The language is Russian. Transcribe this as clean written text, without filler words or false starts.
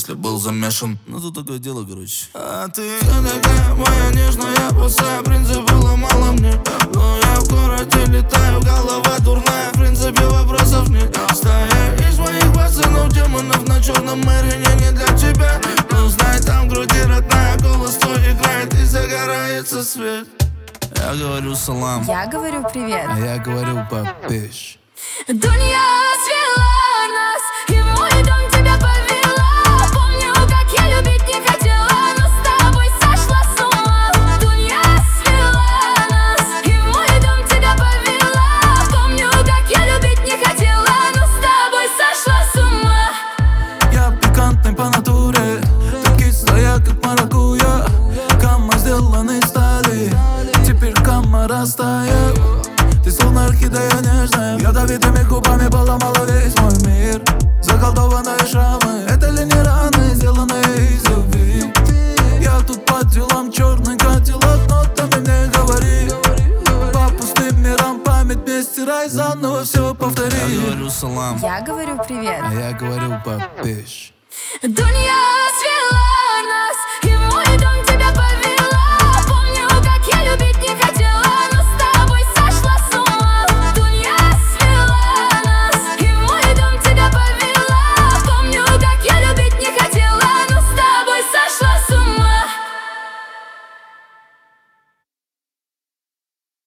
если был замешан. Ну тут такое дело, короче. А ты вся такая моя нежная, пустая, в принципе, ломала мне. Но я в городе летаю, голова дурная, в принципе, вопросов нет. Стая из моих пацанов, демонов на черном Мэрине не для тебя. Ну знай, там в груди родная, голос твой играет и загорается свет. Я говорю салам, я говорю привет, а я говорю папиш. Дунья свела нас, и в мой дом тебя повела. Помню, как я любить не хотела, но с тобой сошла с ума. Дунья свела нас, и в мой дом тебя повела. Помню, как я любить не хотела, но с тобой сошла с ума. Я пикантный по натуре, ты кислая, как маракуйя. Камма сделаны из стали, теперь камма растает. Ты словно орхидея нежная, ядовитыми губами поломала весь мой мир. Заколдованные шрамы, это ли не раны, сделанные из любви? Я тут по делам, черный кадиллак, нотами мне говори. По пустым мирам память не стирай, заново все повтори. Я говорю салам, я говорю привет, а я говорю папиш. Дунья